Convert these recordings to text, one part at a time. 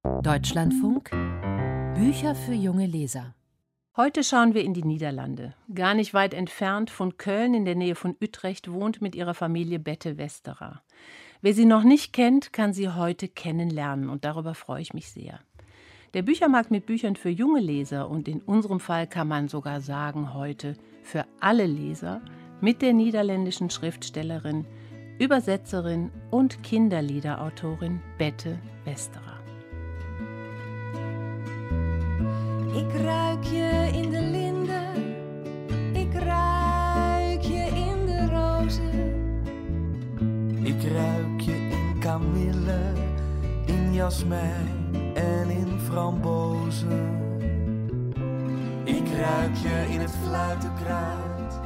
Deutschlandfunk Bücher für junge Leser. Heute schauen wir in die Niederlande. Gar nicht weit entfernt von Köln in der Nähe von Utrecht wohnt mit ihrer Familie Bette Westerer. Wer sie noch nicht kennt, kann sie heute kennenlernen und darüber freue ich mich sehr. Der Büchermarkt mit Büchern für junge Leser und in unserem Fall kann man sogar sagen heute für alle Leser mit der niederländischen Schriftstellerin, Übersetzerin und Kinderliederautorin Bette Westerer. Ik ruik je in de linde, ik ruik je in de rozen. Ik ruik je in kamille, in jasmijn en in frambozen. Ik ruik je in het fluitenkruid.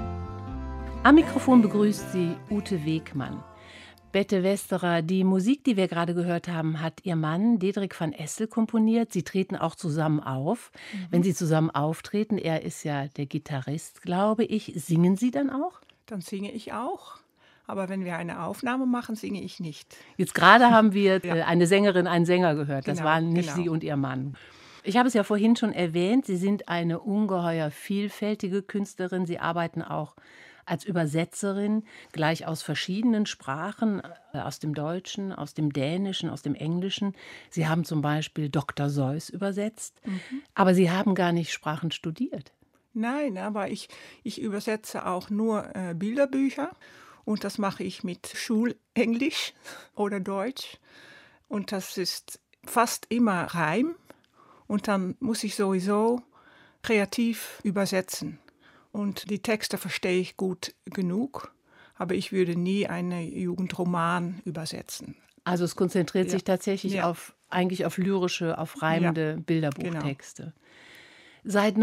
Am Mikrofon begrüßt sie Ute Wegmann. Bette Westerer, die Musik, die wir gerade gehört haben, hat ihr Mann Diederik van Essel komponiert. Sie treten auch zusammen auf. Wenn Sie zusammen auftreten, er ist ja der Gitarrist, glaube ich, singen Sie dann auch? Dann singe ich auch. Aber wenn wir eine Aufnahme machen, singe ich nicht. Jetzt gerade haben wir eine Sängerin, einen Sänger gehört. Das waren nicht genau. Sie und Ihr Mann. Ich habe es ja vorhin schon erwähnt, Sie sind eine ungeheuer vielfältige Künstlerin. Sie arbeiten auch als Übersetzerin, gleich aus verschiedenen Sprachen, aus dem Deutschen, aus dem Dänischen, aus dem Englischen. Sie haben zum Beispiel Dr. Seuss übersetzt, aber Sie haben gar nicht Sprachen studiert. Nein, aber ich übersetze auch nur Bilderbücher. Und das mache ich mit Schulenglisch oder Deutsch. Und das ist fast immer Reim. Und dann muss ich sowieso kreativ übersetzen. Und die Texte verstehe ich gut genug, aber ich würde nie einen Jugendroman übersetzen. Also es konzentriert sich tatsächlich eigentlich auf lyrische, auf reimende Bilderbuchtexte. Genau. Seit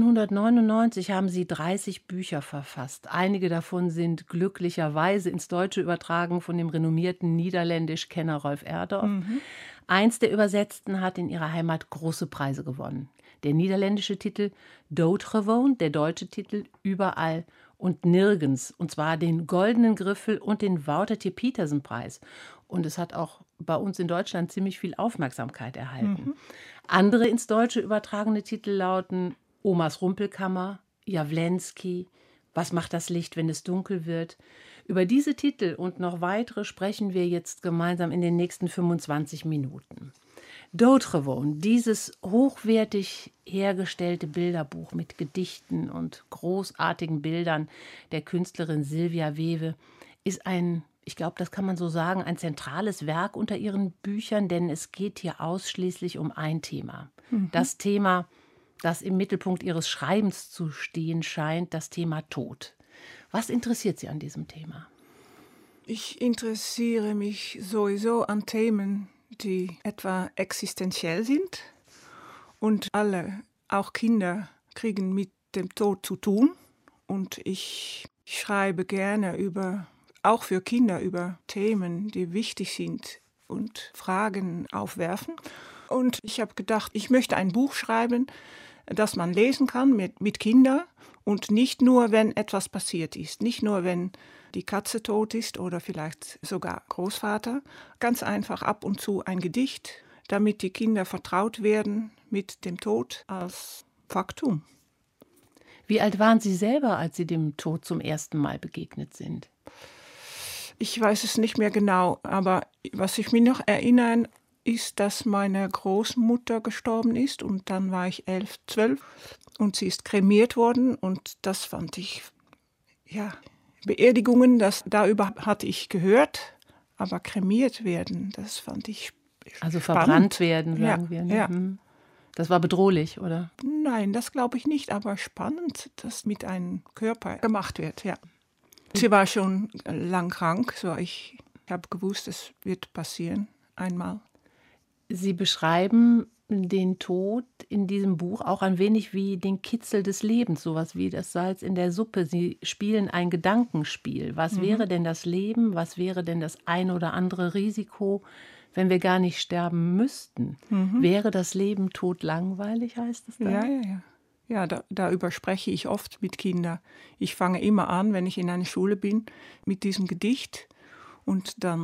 1999 haben Sie 30 Bücher verfasst. Einige davon sind glücklicherweise ins Deutsche übertragen von dem renommierten Niederländisch-Kenner Rolf Erdorf. Eins der Übersetzten hat in ihrer Heimat große Preise gewonnen. Der niederländische Titel Doodgewoon, der deutsche Titel Überall und Nirgends. Und zwar den Goldenen Griffel und den Wouter T. Pietersen-Preis. Und es hat auch bei uns in Deutschland ziemlich viel Aufmerksamkeit erhalten. Andere ins Deutsche übertragene Titel lauten Omas Rumpelkammer, Jawlensky, Was macht das Licht, wenn es dunkel wird? Über diese Titel und noch weitere sprechen wir jetzt gemeinsam in den nächsten 25 Minuten. Doodgewoon, dieses hochwertig hergestellte Bilderbuch mit Gedichten und großartigen Bildern der Künstlerin Silvia Wewe, ist ein, ich glaube, das kann man so sagen, ein zentrales Werk unter ihren Büchern, denn es geht hier ausschließlich um ein Thema. Das Thema, das im Mittelpunkt ihres Schreibens zu stehen scheint, das Thema Tod. Was interessiert Sie an diesem Thema? Ich interessiere mich sowieso an Themen, die etwa existenziell sind. Und alle, auch Kinder, kriegen mit dem Tod zu tun. Und ich schreibe gerne auch für Kinder über Themen, die wichtig sind und Fragen aufwerfen. Und ich habe gedacht, ich möchte ein Buch schreiben, das man lesen kann mit Kindern und nicht nur, wenn etwas passiert ist. Nicht nur, wenn die Katze tot ist oder vielleicht sogar Großvater. Ganz einfach ab und zu ein Gedicht, damit die Kinder vertraut werden mit dem Tod als Faktum. Wie alt waren Sie selber, als Sie dem Tod zum ersten Mal begegnet sind? Ich weiß es nicht mehr genau, aber was ich mich noch erinnere, ist, dass meine Großmutter gestorben ist und dann war ich 11, 12 und sie ist kremiert worden und das fand ich, Beerdigungen, darüber hatte ich gehört, aber kremiert werden, das fand ich also spannend. Verbrannt werden, sagen wir. Ne? Ja. Das war bedrohlich, oder? Nein, das glaube ich nicht, aber spannend, dass mit einem Körper gemacht wird, ja. Sie war schon lang krank, so ich habe gewusst, es wird passieren, einmal. Sie beschreiben den Tod in diesem Buch auch ein wenig wie den Kitzel des Lebens, sowas wie das Salz in der Suppe. Sie spielen ein Gedankenspiel. Was wäre denn das Leben? Was wäre denn das ein oder andere Risiko, wenn wir gar nicht sterben müssten? Wäre das Leben todlangweilig, heißt es da? Ja. Ja, darüber spreche ich oft mit Kindern. Ich fange immer an, wenn ich in einer Schule bin, mit diesem Gedicht und dann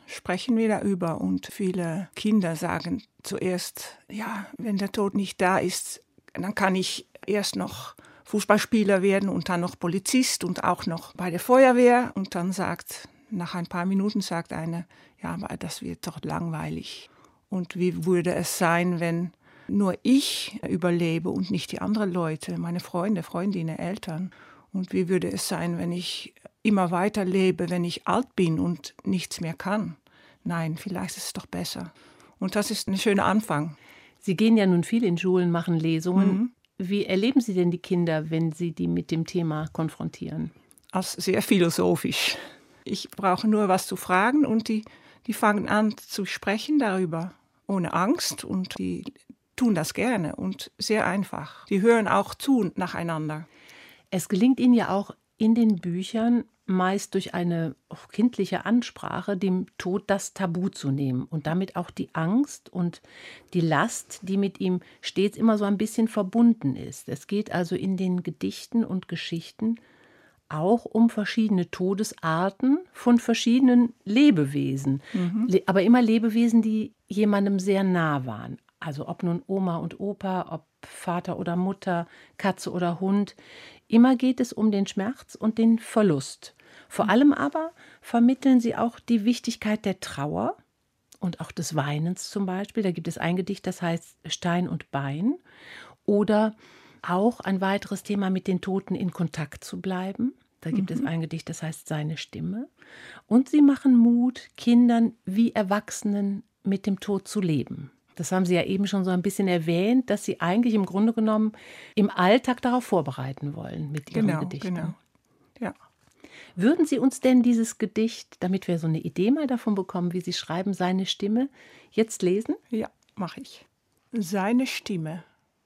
sprechen wir darüber. Und viele Kinder sagen zuerst, ja, wenn der Tod nicht da ist, dann kann ich erst noch Fußballspieler werden und dann noch Polizist und auch noch bei der Feuerwehr. Und dann nach ein paar Minuten sagt einer, ja, aber das wird doch langweilig. Und wie würde es sein, wenn nur ich überlebe und nicht die anderen Leute, meine Freunde, Freundinnen, Eltern? Und wie würde es sein, wenn ich immer weiter lebe, wenn ich alt bin und nichts mehr kann? Nein, vielleicht ist es doch besser. Und das ist ein schöner Anfang. Sie gehen ja nun viel in Schulen, machen Lesungen. Wie erleben Sie denn die Kinder, wenn Sie die mit dem Thema konfrontieren? Als sehr philosophisch. Ich brauche nur was zu fragen und die fangen an zu sprechen darüber, ohne Angst. Und die tun das gerne und sehr einfach. Die hören auch zu nacheinander. Es gelingt Ihnen ja auch in den Büchern, meist durch eine kindliche Ansprache, dem Tod das Tabu zu nehmen und damit auch die Angst und die Last, die mit ihm stets immer so ein bisschen verbunden ist. Es geht also in den Gedichten und Geschichten auch um verschiedene Todesarten von verschiedenen Lebewesen, aber immer Lebewesen, die jemandem sehr nah waren. Also ob nun Oma und Opa, ob Vater oder Mutter, Katze oder Hund. Immer geht es um den Schmerz und den Verlust. Vor allem aber vermitteln sie auch die Wichtigkeit der Trauer und auch des Weinens zum Beispiel. Da gibt es ein Gedicht, das heißt Stein und Bein. Oder auch ein weiteres Thema, mit den Toten in Kontakt zu bleiben. Da gibt es ein Gedicht, das heißt Seine Stimme. Und sie machen Mut, Kindern wie Erwachsenen mit dem Tod zu leben. Das haben Sie ja eben schon so ein bisschen erwähnt, dass Sie eigentlich im Grunde genommen im Alltag darauf vorbereiten wollen mit Ihren Gedichten. Genau, ja. Würden Sie uns denn dieses Gedicht, damit wir so eine Idee mal davon bekommen, wie Sie schreiben, Seine Stimme, jetzt lesen? Ja, mache ich. Seine Stimme.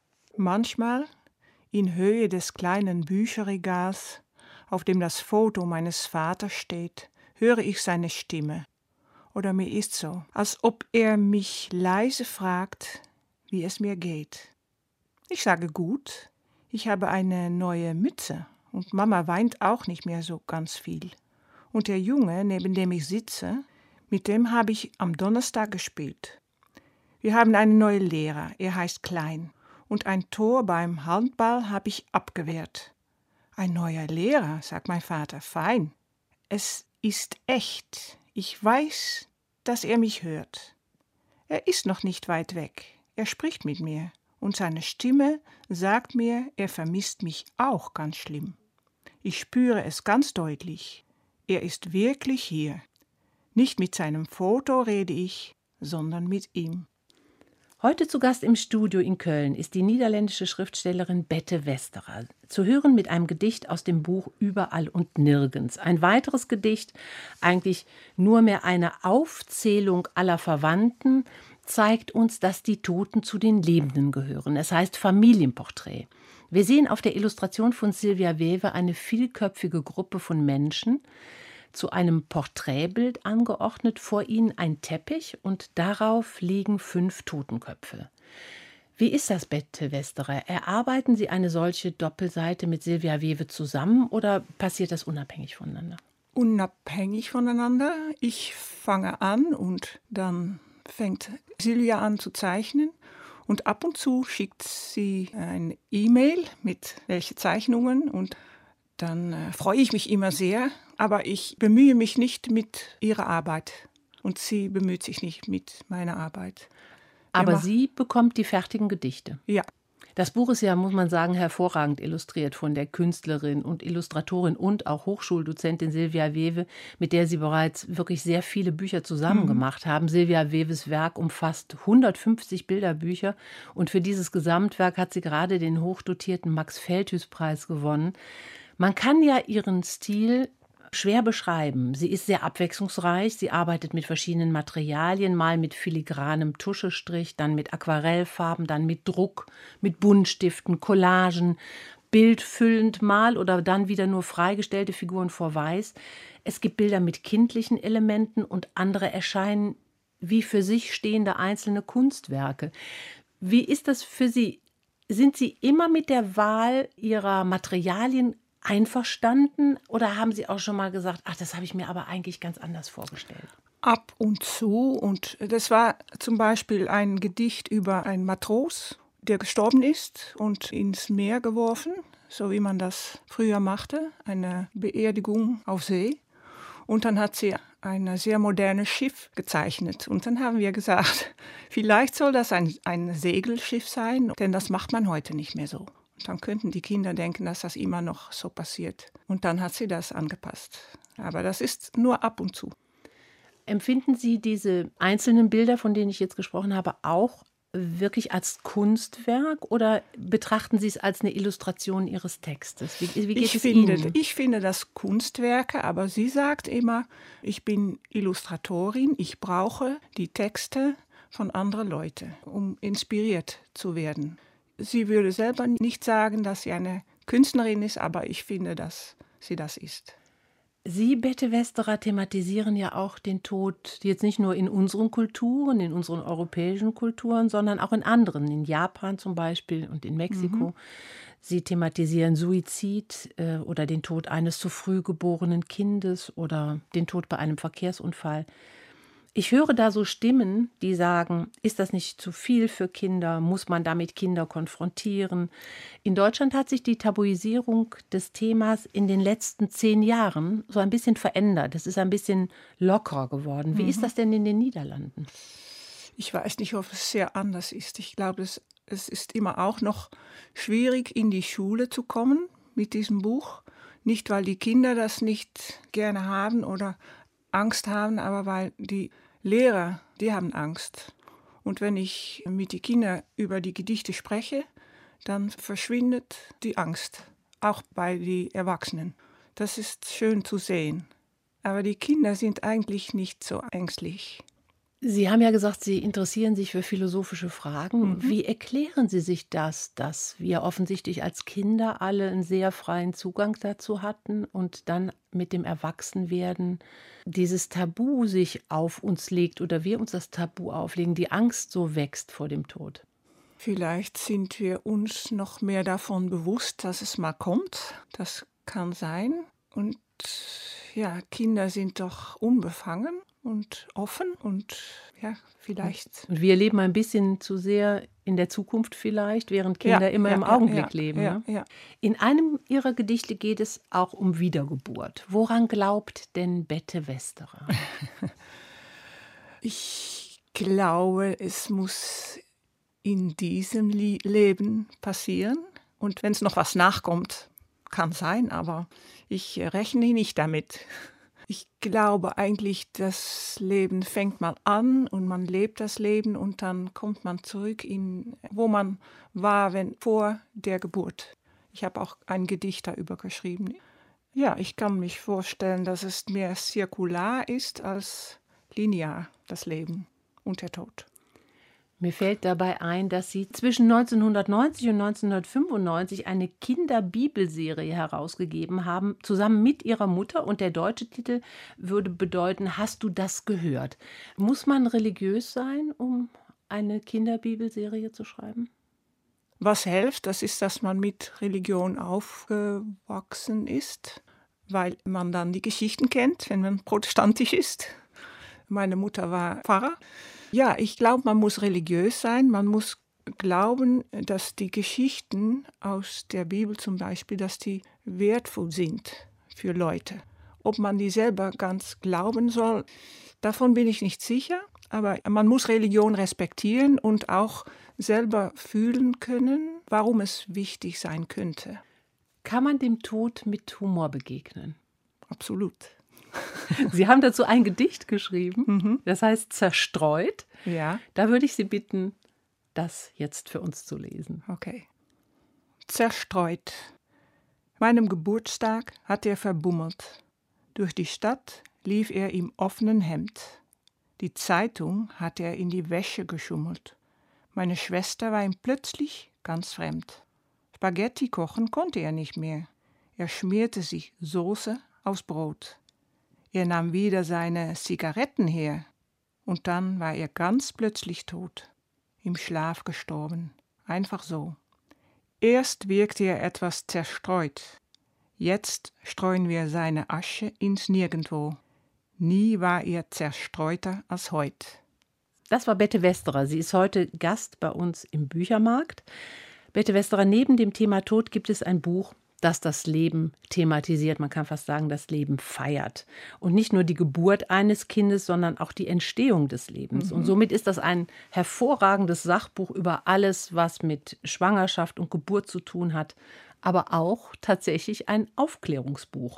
Manchmal in Höhe des kleinen Bücherregals, auf dem das Foto meines Vaters steht, höre ich seine Stimme. Oder mir ist so, als ob er mich leise fragt, wie es mir geht. Ich sage gut, ich habe eine neue Mütze und Mama weint auch nicht mehr so ganz viel. Und der Junge, neben dem ich sitze, mit dem habe ich am Donnerstag gespielt. Wir haben einen neuen Lehrer, er heißt Klein. Und ein Tor beim Handball habe ich abgewehrt. Ein neuer Lehrer, sagt mein Vater, fein. Es ist echt. Ich weiß, dass er mich hört. Er ist noch nicht weit weg. Er spricht mit mir. Und seine Stimme sagt mir, er vermisst mich auch ganz schlimm. Ich spüre es ganz deutlich. Er ist wirklich hier. Nicht mit seinem Foto rede ich, sondern mit ihm. Heute zu Gast im Studio in Köln ist die niederländische Schriftstellerin Bette Westerer. Zu hören mit einem Gedicht aus dem Buch Überall und Nirgends. Ein weiteres Gedicht, eigentlich nur mehr eine Aufzählung aller Verwandten, zeigt uns, dass die Toten zu den Lebenden gehören. Es heißt Familienporträt. Wir sehen auf der Illustration von Silvia Wewe eine vielköpfige Gruppe von Menschen, zu einem Porträtbild angeordnet, vor ihnen ein Teppich und darauf liegen 5 Totenköpfe. Wie ist das, Bette Westerer? Erarbeiten Sie eine solche Doppelseite mit Silvia Wewe zusammen oder passiert das unabhängig voneinander? Unabhängig voneinander. Ich fange an und dann fängt Silvia an zu zeichnen. Und ab und zu schickt sie eine E-Mail mit welche Zeichnungen und dann freue ich mich immer sehr, aber ich bemühe mich nicht mit ihrer Arbeit und sie bemüht sich nicht mit meiner Arbeit. Aber sie bekommt die fertigen Gedichte. Ja. Das Buch ist ja, muss man sagen, hervorragend illustriert von der Künstlerin und Illustratorin und auch Hochschuldozentin Silvia Wewe, mit der Sie bereits wirklich sehr viele Bücher zusammen gemacht haben. Silvia Wewes Werk umfasst 150 Bilderbücher und für dieses Gesamtwerk hat sie gerade den hochdotierten Max-Feldhüs-Preis gewonnen. Man kann ja ihren Stil schwer beschreiben. Sie ist sehr abwechslungsreich. Sie arbeitet mit verschiedenen Materialien, mal mit filigranem Tuschestrich, dann mit Aquarellfarben, dann mit Druck, mit Buntstiften, Collagen, bildfüllend mal oder dann wieder nur freigestellte Figuren vor Weiß. Es gibt Bilder mit kindlichen Elementen und andere erscheinen wie für sich stehende einzelne Kunstwerke. Wie ist das für Sie? Sind Sie immer mit der Wahl Ihrer Materialien einverstanden oder haben Sie auch schon mal gesagt, ach, das habe ich mir aber eigentlich ganz anders vorgestellt? ab und zu. Und das war zum Beispiel ein Gedicht über einen Matros, der gestorben ist und ins Meer geworfen, so wie man das früher machte, eine Beerdigung auf See. Und dann hat sie ein sehr modernes Schiff gezeichnet. Und dann haben wir gesagt, vielleicht soll das ein Segelschiff sein, denn das macht man heute nicht mehr so. Und dann könnten die Kinder denken, dass das immer noch so passiert. Und dann hat sie das angepasst. Aber das ist nur ab und zu. Empfinden Sie diese einzelnen Bilder, von denen ich jetzt gesprochen habe, auch wirklich als Kunstwerk oder betrachten Sie es als eine Illustration Ihres Textes? Wie geht es Ihnen? Ich finde das Kunstwerke, aber sie sagt immer, ich bin Illustratorin, ich brauche die Texte von anderen Leuten, um inspiriert zu werden. Sie würde selber nicht sagen, dass sie eine Künstlerin ist, aber ich finde, dass sie das ist. Sie, Bette Westerer, thematisieren ja auch den Tod jetzt nicht nur in unseren Kulturen, in unseren europäischen Kulturen, sondern auch in anderen, in Japan zum Beispiel und in Mexiko. Sie thematisieren Suizid oder den Tod eines zu früh geborenen Kindes oder den Tod bei einem Verkehrsunfall. Ich höre da so Stimmen, die sagen, ist das nicht zu viel für Kinder? Muss man damit Kinder konfrontieren? In Deutschland hat sich die Tabuisierung des Themas in den letzten 10 Jahren so ein bisschen verändert. Es ist ein bisschen lockerer geworden. Wie ist das denn in den Niederlanden? Ich weiß nicht, ob es sehr anders ist. Ich glaube, es ist immer auch noch schwierig, in die Schule zu kommen mit diesem Buch. Nicht, weil die Kinder das nicht gerne haben oder Angst haben, aber weil die Lehrer, die haben Angst. Und wenn ich mit den Kindern über die Gedichte spreche, dann verschwindet die Angst, auch bei den Erwachsenen. Das ist schön zu sehen. Aber die Kinder sind eigentlich nicht so ängstlich. Sie haben ja gesagt, Sie interessieren sich für philosophische Fragen. Wie erklären Sie sich das, dass wir offensichtlich als Kinder alle einen sehr freien Zugang dazu hatten und dann mit dem Erwachsenwerden dieses Tabu sich auf uns legt oder wir uns das Tabu auflegen, die Angst so wächst vor dem Tod? Vielleicht sind wir uns noch mehr davon bewusst, dass es mal kommt. Das kann sein. Und ja, Kinder sind doch unbefangen und offen und ja, vielleicht. Und wir leben ein bisschen zu sehr in der Zukunft vielleicht, während Kinder immer im Augenblick leben. Ne? In einem Ihrer Gedichte geht es auch um Wiedergeburt. Woran glaubt denn Bette Westerer? Ich glaube, es muss in diesem Leben passieren. Und wenn es noch was nachkommt, kann sein, aber ich rechne nicht damit. Ich glaube eigentlich, das Leben fängt mal an und man lebt das Leben und dann kommt man zurück wo man war, vor der Geburt. Ich habe auch ein Gedicht darüber geschrieben. Ja, ich kann mich vorstellen, dass es mehr zirkular ist als linear, das Leben und der Tod. Mir fällt dabei ein, dass Sie zwischen 1990 und 1995 eine Kinderbibelserie herausgegeben haben, zusammen mit Ihrer Mutter. Und der deutsche Titel würde bedeuten, hast du das gehört? Muss man religiös sein, um eine Kinderbibelserie zu schreiben? Was hilft, das ist, dass man mit Religion aufgewachsen ist, weil man dann die Geschichten kennt, wenn man protestantisch ist. Meine Mutter war Pfarrer. Ja, ich glaube, man muss religiös sein. Man muss glauben, dass die Geschichten aus der Bibel zum Beispiel, dass die wertvoll sind für Leute. Ob man die selber ganz glauben soll, davon bin ich nicht sicher. Aber man muss Religion respektieren und auch selber fühlen können, warum es wichtig sein könnte. Kann man dem Tod mit Humor begegnen? Absolut. Sie haben dazu ein Gedicht geschrieben, das heißt Zerstreut. Ja. Da würde ich Sie bitten, das jetzt für uns zu lesen. Okay. Zerstreut. Meinem Geburtstag hat er verbummelt. Durch die Stadt lief er im offenen Hemd. Die Zeitung hat er in die Wäsche geschummelt. Meine Schwester war ihm plötzlich ganz fremd. Spaghetti kochen konnte er nicht mehr. Er schmierte sich Soße aufs Brot. Er nahm wieder seine Zigaretten her. Und dann war er ganz plötzlich tot. Im Schlaf gestorben. Einfach so. Erst wirkte er etwas zerstreut. Jetzt streuen wir seine Asche ins Nirgendwo. Nie war er zerstreuter als heute. Das war Bette Westerer. Sie ist heute Gast bei uns im Büchermarkt. Bette Westerer, neben dem Thema Tod gibt es ein Buch, das das Leben thematisiert. Man kann fast sagen, das Leben feiert. Und nicht nur die Geburt eines Kindes, sondern auch die Entstehung des Lebens. Und somit ist das ein hervorragendes Sachbuch über alles, was mit Schwangerschaft und Geburt zu tun hat. Aber auch tatsächlich ein Aufklärungsbuch.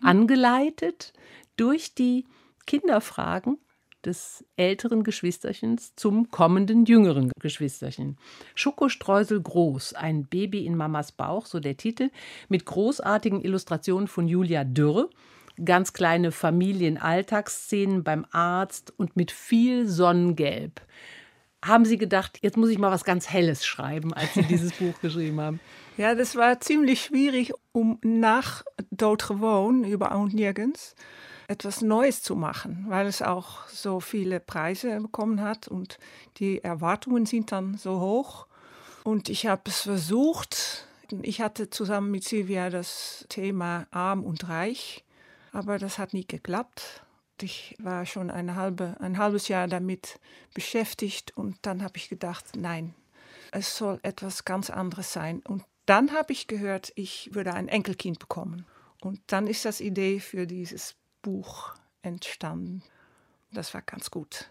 Angeleitet durch die Kinderfragen des älteren Geschwisterchens zum kommenden jüngeren Geschwisterchen. Schokostreusel groß, ein Baby in Mamas Bauch, so der Titel, mit großartigen Illustrationen von Julia Dürre, ganz kleine Familienalltagsszenen beim Arzt und mit viel Sonnengelb. Haben Sie gedacht, jetzt muss ich mal was ganz Helles schreiben, als Sie dieses Buch geschrieben haben? Ja, das war ziemlich schwierig, um nach Doodgewoon, Überall und Nirgends, etwas Neues zu machen, weil es auch so viele Preise bekommen hat und die Erwartungen sind dann so hoch. Und ich habe es versucht. Ich hatte zusammen mit Silvia das Thema Arm und Reich, aber das hat nicht geklappt. Ich war schon ein halbes Jahr damit beschäftigt und dann habe ich gedacht, nein, es soll etwas ganz anderes sein. Und dann habe ich gehört, ich würde ein Enkelkind bekommen. Und dann ist das Idee für dieses Buch entstanden. Das war ganz gut.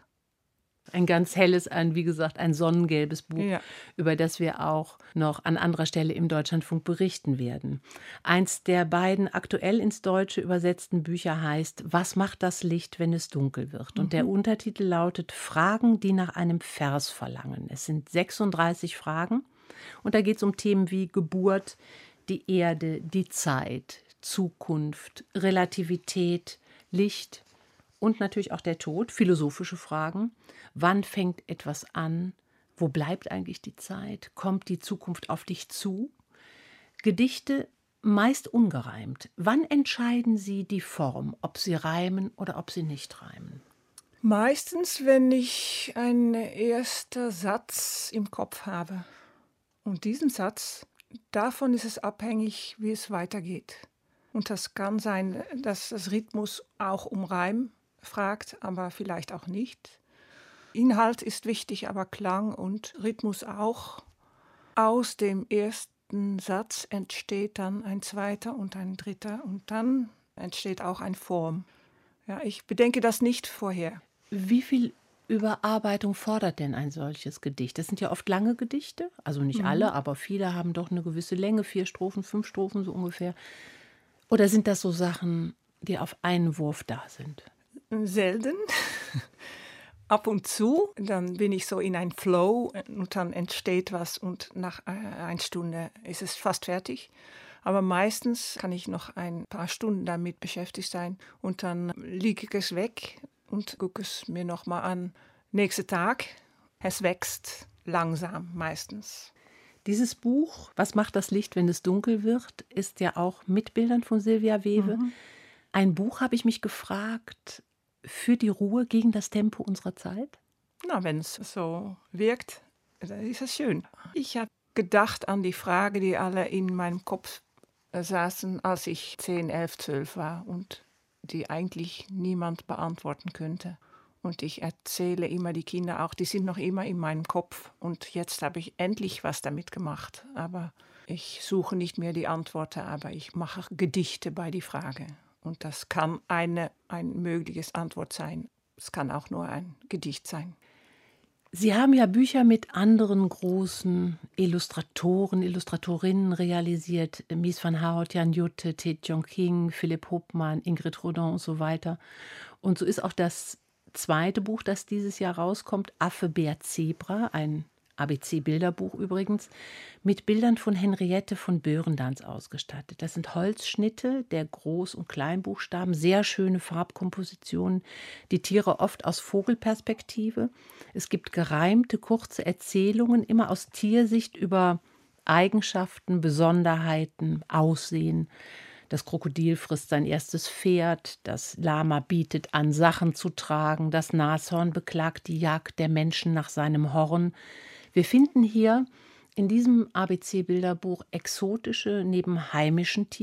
Ein ganz helles, wie gesagt, ein sonnengelbes Buch, ja, über das wir auch noch an anderer Stelle im Deutschlandfunk berichten werden. Eins der beiden aktuell ins Deutsche übersetzten Bücher heißt »Was macht das Licht, wenn es dunkel wird?« Und der Untertitel lautet »Fragen, die nach einem Vers verlangen«. Es sind 36 Fragen und da geht es um Themen wie Geburt, die Erde, die Zeit, Zukunft, Relativität, Licht und natürlich auch der Tod, philosophische Fragen. Wann fängt etwas an? Wo bleibt eigentlich die Zeit? Kommt die Zukunft auf dich zu? Gedichte meist ungereimt. Wann entscheiden Sie die Form, ob sie reimen oder ob sie nicht reimen? Meistens, wenn ich einen ersten Satz im Kopf habe. Und diesen Satz, davon ist es abhängig, wie es weitergeht. Und das kann sein, dass das Rhythmus auch um Reim fragt, aber vielleicht auch nicht. Inhalt ist wichtig, aber Klang und Rhythmus auch. Aus dem ersten Satz entsteht dann ein zweiter und ein dritter und dann entsteht auch eine Form. Ja, ich bedenke das nicht vorher. Wie viel Überarbeitung fordert denn ein solches Gedicht? Das sind ja oft lange Gedichte, also nicht alle, aber viele haben doch eine gewisse Länge, 4 Strophen, 5 Strophen so ungefähr. Oder sind das so Sachen, die auf einen Wurf da sind? Selten. Ab und zu, dann bin ich so in ein Flow und dann entsteht was und nach einer Stunde ist es fast fertig. Aber meistens kann ich noch ein paar Stunden damit beschäftigt sein und dann lege ich es weg und gucke es mir nochmal an. Nächsten Tag, es wächst langsam meistens. Dieses Buch, Was macht das Licht, wenn es dunkel wird, ist ja auch mit Bildern von Silvia Wewe. Ein Buch, habe ich mich gefragt, für die Ruhe gegen das Tempo unserer Zeit? Na, wenn es so wirkt, dann ist es schön. Ich habe gedacht an die Frage, die alle in meinem Kopf saßen, als ich 10, 11, 12 war und die eigentlich niemand beantworten könnte. Und ich erzähle immer die Kinder auch, die sind noch immer in meinem Kopf. Und jetzt habe ich endlich was damit gemacht. Aber ich suche nicht mehr die Antworten, aber ich mache Gedichte bei die Frage. Und das kann ein mögliches Antwort sein. Es kann auch nur ein Gedicht sein. Sie haben ja Bücher mit anderen großen Illustratoren, Illustratorinnen realisiert. Mies van Hout, Jan Jutte, Ted Jong King, Philipp Hopman, Ingrid Rodin und so weiter. Und so ist auch das zweite Buch, das dieses Jahr rauskommt, Affe, Bär, Zebra, ein ABC-Bilderbuch übrigens, mit Bildern von Henriette von Börendans ausgestattet. Das sind Holzschnitte der Groß- und Kleinbuchstaben, sehr schöne Farbkompositionen, die Tiere oft aus Vogelperspektive. Es gibt gereimte, kurze Erzählungen, immer aus Tiersicht über Eigenschaften, Besonderheiten, Aussehen. Das Krokodil frisst sein erstes Pferd, das Lama bietet an, Sachen zu tragen, das Nashorn beklagt die Jagd der Menschen nach seinem Horn. Wir finden hier in diesem ABC-Bilderbuch exotische neben heimischen Tieren,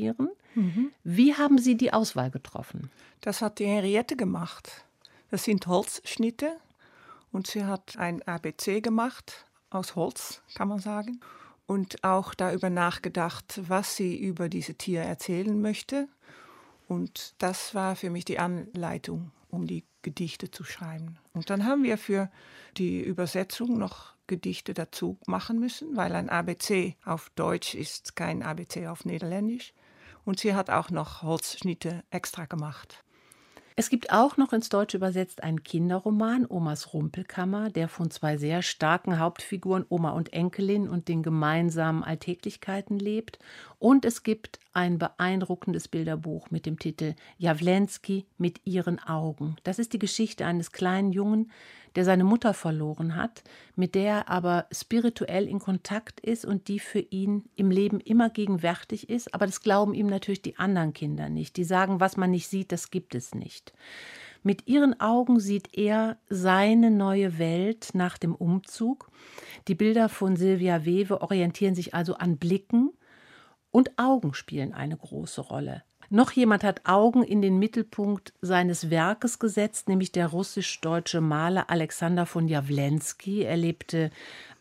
Wie haben Sie die Auswahl getroffen? Das hat die Henriette gemacht. Das sind Holzschnitte und sie hat ein ABC gemacht, aus Holz, kann man sagen. Und auch darüber nachgedacht, was sie über diese Tiere erzählen möchte. Und das war für mich die Anleitung, um die Gedichte zu schreiben. Und dann haben wir für die Übersetzung noch Gedichte dazu machen müssen, weil ein ABC auf Deutsch ist kein ABC auf Niederländisch. Und sie hat auch noch Holzschnitte extra gemacht. Es gibt auch noch ins Deutsche übersetzt einen Kinderroman, Omas Rumpelkammer, der von zwei sehr starken Hauptfiguren, Oma und Enkelin, und den gemeinsamen Alltäglichkeiten lebt. Und es gibt ein beeindruckendes Bilderbuch mit dem Titel Jawlensky mit ihren Augen. Das ist die Geschichte eines kleinen Jungen, der seine Mutter verloren hat, mit der er aber spirituell in Kontakt ist und die für ihn im Leben immer gegenwärtig ist. Aber das glauben ihm natürlich die anderen Kinder nicht. Die sagen, was man nicht sieht, das gibt es nicht. Mit ihren Augen sieht er seine neue Welt nach dem Umzug. Die Bilder von Silvia Wewe orientieren sich also an Blicken, und Augen spielen eine große Rolle. Noch jemand hat Augen in den Mittelpunkt seines Werkes gesetzt, nämlich der russisch-deutsche Maler Alexander von Jawlensky. Er lebte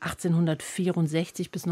1864 bis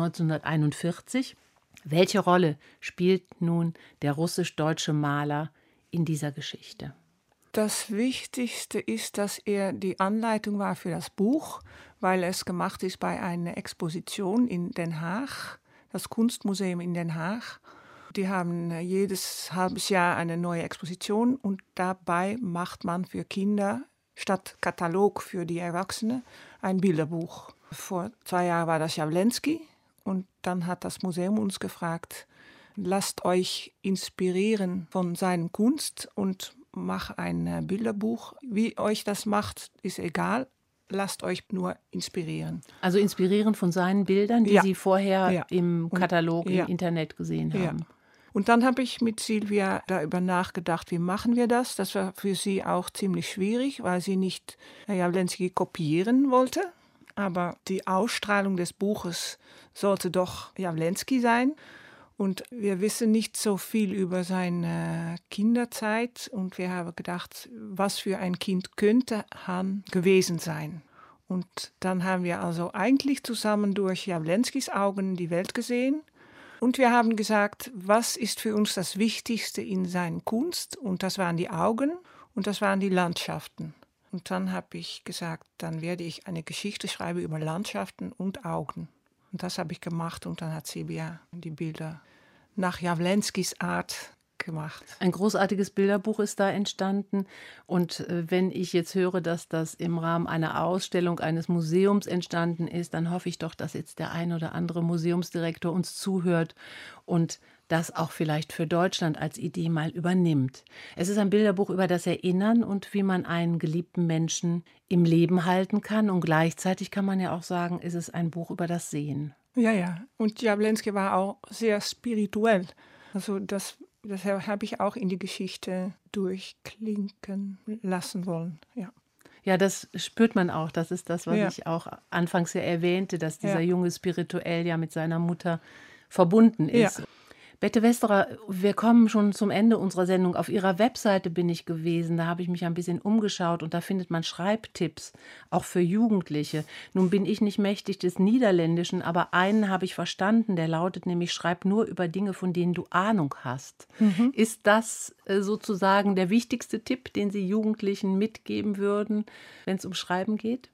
1941. Welche Rolle spielt nun der russisch-deutsche Maler in dieser Geschichte? Das Wichtigste ist, dass er die Anleitung war für das Buch, weil es gemacht ist bei einer Exposition in Den Haag, das Kunstmuseum in Den Haag. Die haben jedes halbes Jahr eine neue Exposition und dabei macht man für Kinder statt Katalog für die Erwachsenen ein Bilderbuch. Vor 2 Jahren war das Jawlensky und dann hat das Museum uns gefragt, lasst euch inspirieren von seiner Kunst und macht ein Bilderbuch. Wie euch das macht, ist egal. Lasst euch nur inspirieren. Also inspirieren von seinen Bildern, die Sie vorher im Katalog im Internet gesehen haben. Ja. Und dann habe ich mit Silvia darüber nachgedacht, wie machen wir das? Das war für sie auch ziemlich schwierig, weil sie nicht Jawlensky kopieren wollte. Aber die Ausstrahlung des Buches sollte doch Jawlensky sein. Und wir wissen nicht so viel über seine Kinderzeit. Und wir haben gedacht, was für ein Kind könnte Han gewesen sein. Und dann haben wir also eigentlich zusammen durch Jawlenskys Augen die Welt gesehen. Und wir haben gesagt, was ist für uns das Wichtigste in seiner Kunst? Und das waren die Augen und das waren die Landschaften. Und dann habe ich gesagt, dann werde ich eine Geschichte schreiben über Landschaften und Augen. Und das habe ich gemacht und dann hat Silvia die Bilder nach Jawlenskys Art gemacht. Ein großartiges Bilderbuch ist da entstanden. Und wenn ich jetzt höre, dass das im Rahmen einer Ausstellung eines Museums entstanden ist, dann hoffe ich doch, dass jetzt der ein oder andere Museumsdirektor uns zuhört und das auch vielleicht für Deutschland als Idee mal übernimmt. Es ist ein Bilderbuch über das Erinnern und wie man einen geliebten Menschen im Leben halten kann. Und gleichzeitig kann man ja auch sagen, ist es ein Buch über das Sehen. Ja. Und Jawlensky war auch sehr spirituell. Also das habe ich auch in die Geschichte durchklinken lassen wollen. Ja, das spürt man auch. Das ist das, was ich auch anfangs ja erwähnte, dass dieser Junge spirituell ja mit seiner Mutter verbunden ist. Ja. Bette Westerer, wir kommen schon zum Ende unserer Sendung. Auf Ihrer Webseite bin ich gewesen, da habe ich mich ein bisschen umgeschaut und da findet man Schreibtipps, auch für Jugendliche. Nun bin ich nicht mächtig des Niederländischen, aber einen habe ich verstanden, der lautet nämlich, schreib nur über Dinge, von denen du Ahnung hast. Ist das sozusagen der wichtigste Tipp, den Sie Jugendlichen mitgeben würden, wenn es um Schreiben geht?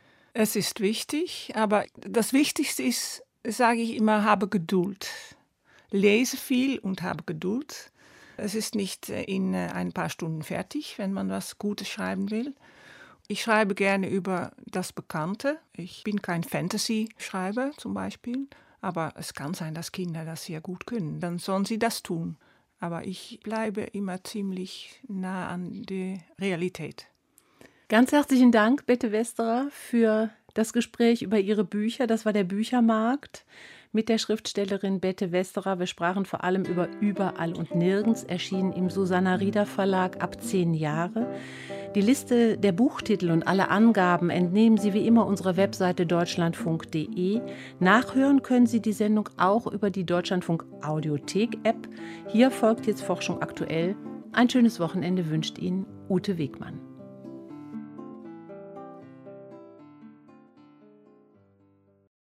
Es ist wichtig, aber das Wichtigste ist, sage ich immer, habe Geduld. Lese viel und habe Geduld. Es ist nicht in ein paar Stunden fertig, wenn man was Gutes schreiben will. Ich schreibe gerne über das Bekannte. Ich bin kein Fantasy-Schreiber zum Beispiel, aber es kann sein, dass Kinder das sehr gut können. Dann sollen sie das tun. Aber ich bleibe immer ziemlich nah an der Realität. Ganz herzlichen Dank, Bette Westerer, für das Gespräch über Ihre Bücher. Das war der Büchermarkt mit der Schriftstellerin Bette Westerer. Wir sprachen vor allem über Überall und Nirgends, erschienen im Susanna Rieder Verlag ab 10 Jahre. Die Liste der Buchtitel und alle Angaben entnehmen Sie wie immer unserer Webseite deutschlandfunk.de. Nachhören können Sie die Sendung auch über die Deutschlandfunk Audiothek-App. Hier folgt jetzt Forschung aktuell. Ein schönes Wochenende wünscht Ihnen Ute Wegmann.